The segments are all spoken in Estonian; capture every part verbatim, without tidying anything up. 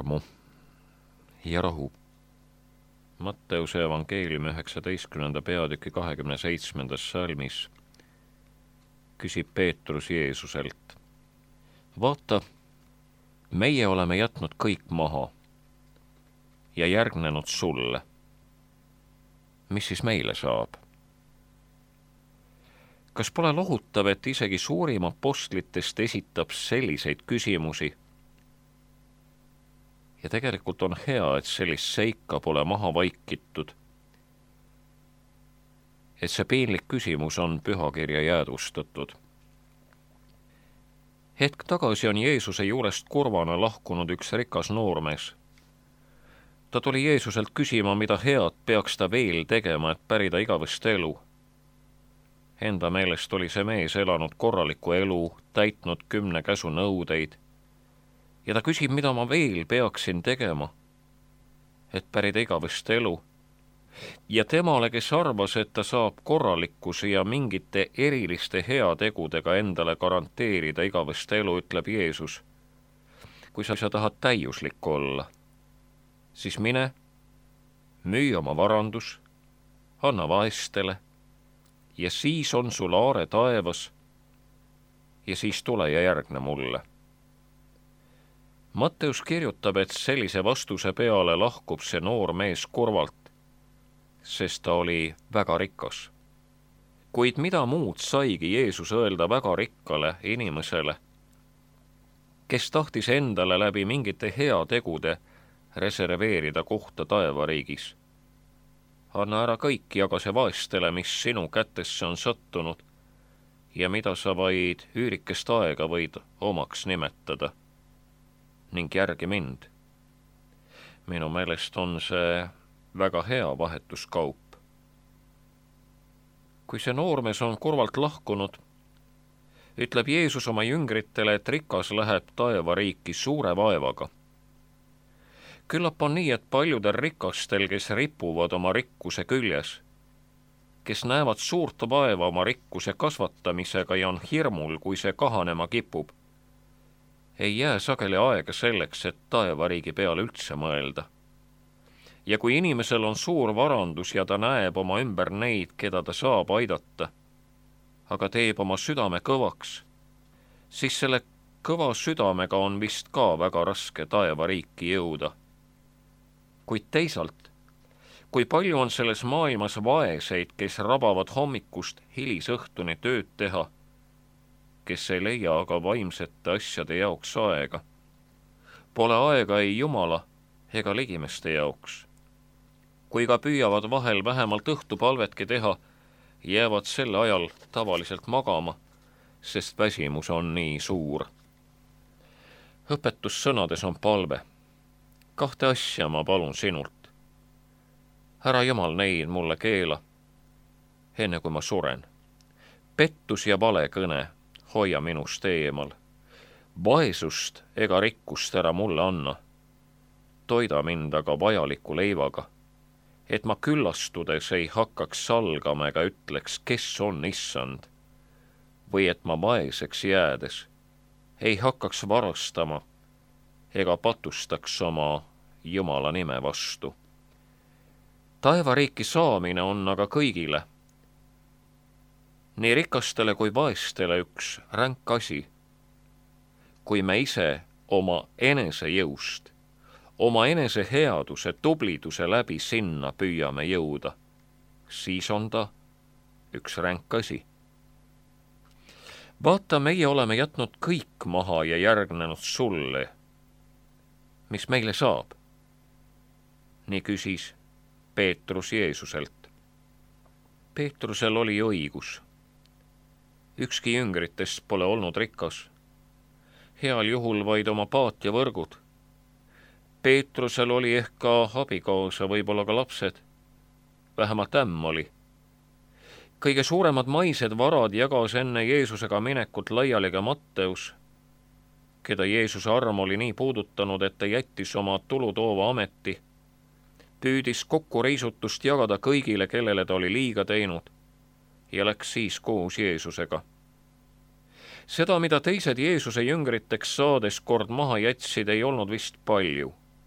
armu ja rahu. Matteuse evangeeliumi üheksateistkümnenda peatüki kahekümne seitsmendas salmis küsib Peetrus Jeesuselt: vaata, meie oleme jätnud kõik maha ja järgnenud sulle. Mis siis meile saab? Kas pole lohutav, et isegi suurim apostlitest esitab selliseid küsimusi? Ja tegelikult on hea, et sellist seika pole maha vaikitud. Et see piinlik küsimus on pühakirja jäädvustatud. Hetk tagasi on Jeesuse juurest kurvana lahkunud üks rikas noormees. Ta tuli Jeesuselt küsima, mida head peaks ta veel tegema, et pärida igavest elu. Enda meelest oli see mees elanud korralikku elu, täitnud kümne käsu nõudeid. Ja ta küsib, mida ma veel peaksin tegema, et pärida igavest elu. Ja temale, kes arvas, et ta saab korralikkuse ja mingite eriliste heategudega endale garanteerida igavest elu, ütleb Jeesus: kui sa, sa tahad täiuslik olla, siis mine, müü oma varandus, anna vaestele, ja siis on sul aare taevas, ja siis tule ja järgne mulle. Matteus kirjutab, et sellise vastuse peale lahkub see noor mees kurvalt, sest ta oli väga rikas. Kuid mida muud saigi Jeesus öelda väga rikkale inimesele, kes tahtis endale läbi mingite heategude reserveerida kohta taevariigis? Anna ära kõik, jaga see vaestele, mis sinu kätesse on sattunud ja mida sa vaid üürikest aega võid omaks nimetada, ning järgi mind. Minu meelest on see väga hea vahetuskaup. Kui see noormees on kurvalt lahkunud, ütleb Jeesus oma jüngritele, et rikas läheb taevariiki suure vaevaga. Küllap on nii, et paljudel rikastel, kes ripuvad oma rikkuse küljes, kes näevad suurt vaeva oma rikkuse kasvatamisega ja on hirmul, kui see kahanema kipub, ei jää sageli aega selleks, et taevariigi peale üldse mõelda. Ja kui inimesel on suur varandus ja ta näeb oma ümber neid, keda ta saab aidata, aga teeb oma südame kõvaks, siis selle kõva südamega on vist ka väga raske taevariiki jõuda. Kuid teisalt, kui palju on selles maailmas vaeseid, kes rabavad hommikust hilisõhtuni tööd teha, kes ei leia aga vaimsete asjade jaoks aega. Pole aega ei Jumala ega ligimeste jaoks. Kui ka püüavad vahel vähemalt õhtupalvetki teha, jäävad selle ajal tavaliselt magama, sest väsimus on nii suur. Õpetussõnades on palve: kahte asja ma palun sinult. Ära Jumal neid mulle keela, enne kui ma suren. Pettus ja vale kõne hoia minust eemal. Vaesust ega rikkust ära mulle anna. Toida mind aga vajaliku leivaga, et ma küllastudes ei hakkaks salgama ega ütleks, kes on issand, või et ma vaeseks jäädes ei hakkaks varastama ega patustaks oma Jumala nime vastu. Taevariiki saamine on aga kõigile, nii rikastele kui vaestele, üks ränk asi. Kui me ise oma enese jõust, oma enese headuse, tubliduse läbi sinna püüame jõuda, siis on ta üks ränk asi. Vaata, meie oleme jätnud kõik maha ja järgnenud sulle. Mis meile saab? Nii küsis Peetrus Jeesuselt. Peetrusel oli õigus. Ükski jüngritest pole olnud rikas. Heal juhul vaid oma paat ja võrgud. Peetrusel oli ehk ka abikaasa, võib-olla ka lapsed. Vähemalt ämm oli. Kõige suuremad maised varad jagas enne Jeesusega minekut laiali ka Matteus, keda Jeesuse arm oli nii puudutanud, et ta jättis oma tulutoova ameti, püüdis kokku reisutust jagada kõigile, kellele ta oli liiga teinud, ja läks siis koos Jeesusega. Seda, mida teised Jeesuse jüngriteks saades kord maha jätsid, ei olnud vist palju.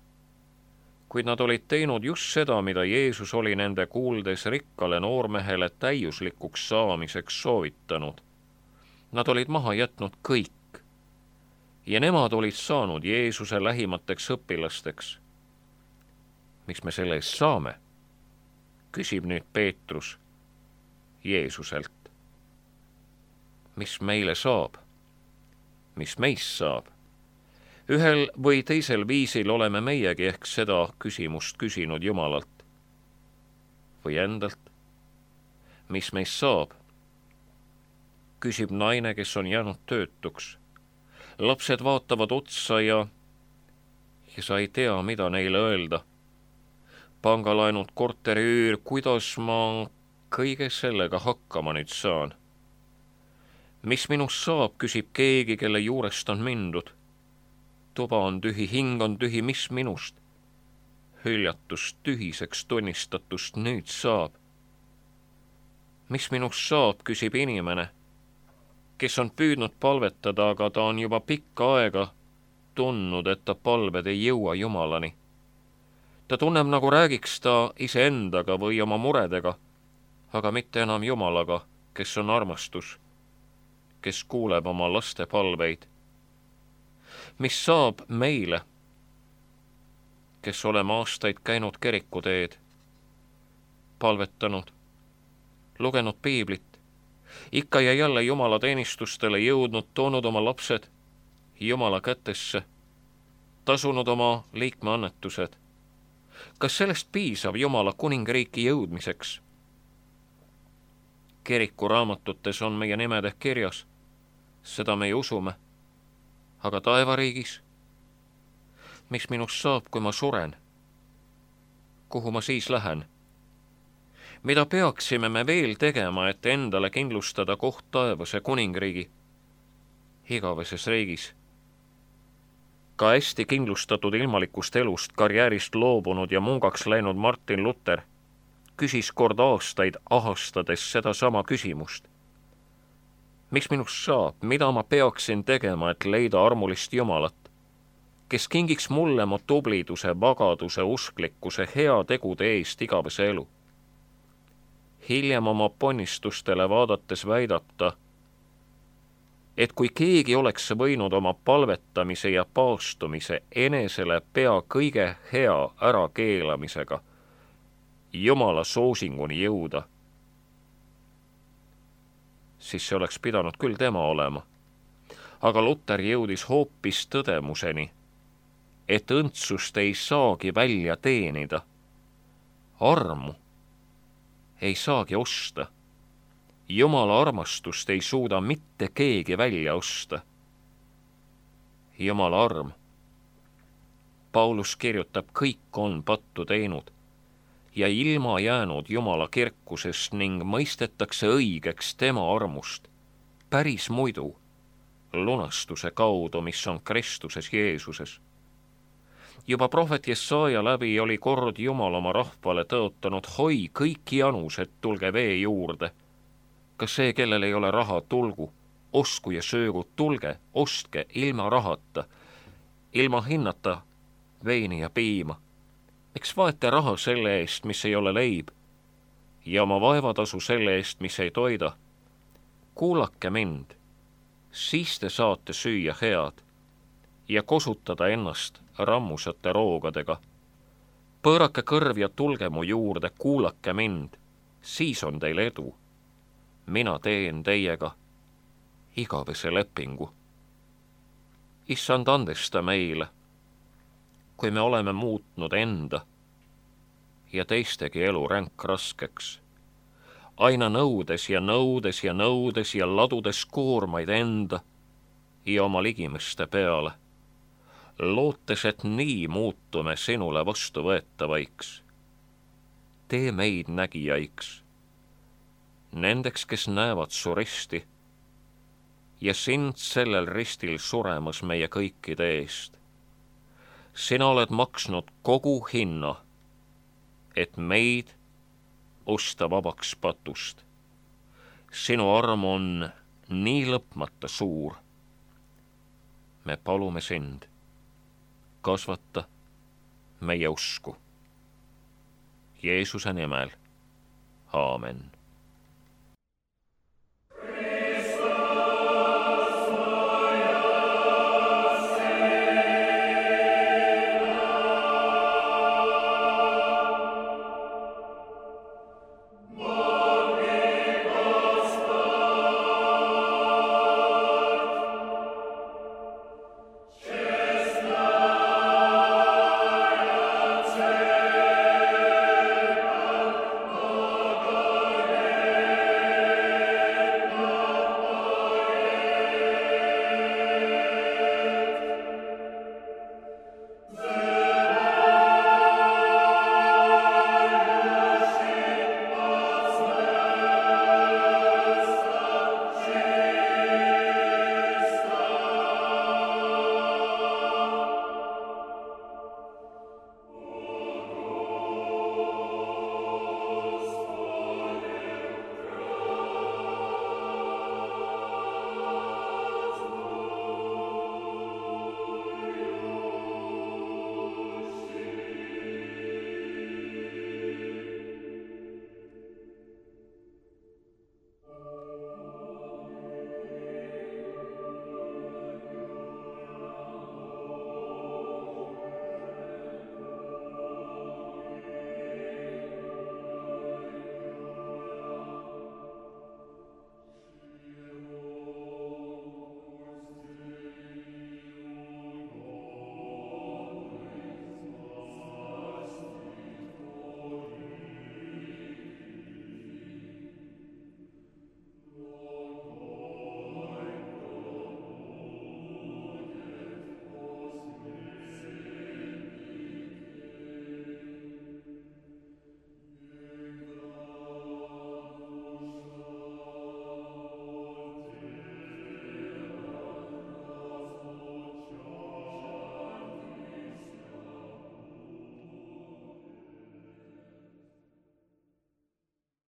kuid nad olid teinud just seda, mida Jeesus oli nende kuuldes rikkale noormehele täiuslikuks saamiseks soovitanud. Nad olid maha jätnud kõik ja nemad olid saanud Jeesuse lähimateks õpilasteks. Miks me selle eest saame? Küsib nüüd Peetrus Jeesuselt. Mis meile saab? Mis meist saab? Ühel või teisel viisil oleme meiegi ehk seda küsimust küsinud Jumalalt või endalt. Mis meist saab? Küsib naine, kes on jäänud töötuks. Lapsed vaatavad otsa ja, ja sa ei tea, mida neile öelda. Pangalaenud korteriüür, kuidas ma kõige sellega hakkama nüüd saan? Mis minust saab, küsib keegi, kelle juurest on mindud. Tuba on tühi, hing on tühi, mis minust? Hüljatust, tühiseks tunnistatust nüüd saab. Mis minust saab, küsib inimene, kes on püüdnud palvetada, aga ta on juba pikka aega tundnud, et ta palved ei jõua Jumalani. Ta tunneb, nagu räägiks ta iseendaga või oma muredega, aga mitte enam Jumalaga, kes on armastus, kes kuuleb oma laste palveid. Mis saab meile, kes oleme aastaid käinud kirikuteed, palvetanud, lugenud piiblit, ikka ja jälle Jumala teenistustele jõudnud, toonud oma lapsed Jumala kätesse, tasunud oma liikmeannetused. Kas sellest piisab Jumala kuningriiki jõudmiseks? Kirikuraamatutes on meie nimed ehk kirjas, seda me usume. Aga taevariigis? Mis minust saab, kui ma suren? Kuhu ma siis lähen? Mida peaksime me veel tegema, et endale kindlustada koht taevase kuningriigi igaveses riigis? Ka hästi kindlustatud ilmalikust elust, karjäärist loobunud ja mungaks läinud Martin Luther küsis kord aastaid ahastades seda sama küsimust. Mis minust saab, mida ma peaksin tegema, et leida armulist Jumalat, kes kingiks mulle mu tubliduse, vagaduse, usklikkuse, hea tegude eest igavese elu? Hiljem oma ponnistustele vaadates väidab ta, et kui keegi oleks võinud oma palvetamise ja paastumise enesele pea kõige hea ärakeelamisega Jumala soosinguni jõuda, siis see oleks pidanud küll tema olema. Aga Luther jõudis hoopis tõdemuseni, et õndsust ei saagi välja teenida. Armu ei saagi osta. Jumala armastust ei suuda mitte keegi välja osta. Jumala arm. Paulus kirjutab, kõik on pattu teinud ja ilma jäänud Jumala kirkusest ning mõistetakse õigeks tema armust, päris muidu, lunastuse kaudu, mis on Kristuses Jeesuses. Juba prohvet Jesaja läbi oli kord Jumal oma rahvale tõotanud, hoi kõik janused, tulge vee juurde. Kas see, kellel ei ole raha, tulgu, ostku ja söögu, tulge, ostke ilma rahata, ilma hinnata veini ja piima. Miks vaete raha selle eest, mis ei ole leib, ja oma vaevatasu selle eest, mis ei toida? Kuulake mind, siis te saate süüa head ja kosutada ennast rammusate roogadega. Pöörake kõrv ja tulge mu juurde, kuulake mind, siis on teil edu. Mina teen teiega igavese lepingu. Issand, andesta meile, kui me oleme muutnud enda ja teistegi elu ränk raskeks, aina nõudes ja nõudes ja nõudes ja ladudes koormaid enda ja oma ligimeste peale, lootes, et nii muutume sinule vastuvõetavaiks. Tee meid nägijaiks, nendeks, kes näevad su risti ja sind sellel ristil suremas meie kõikide eest. Sina oled maksnud kogu hinna, et meid osta vabaks patust. Sinu arm on nii lõpmata suur. Me palume sind, kasvata meie usku. Jeesuse nimel, aamen.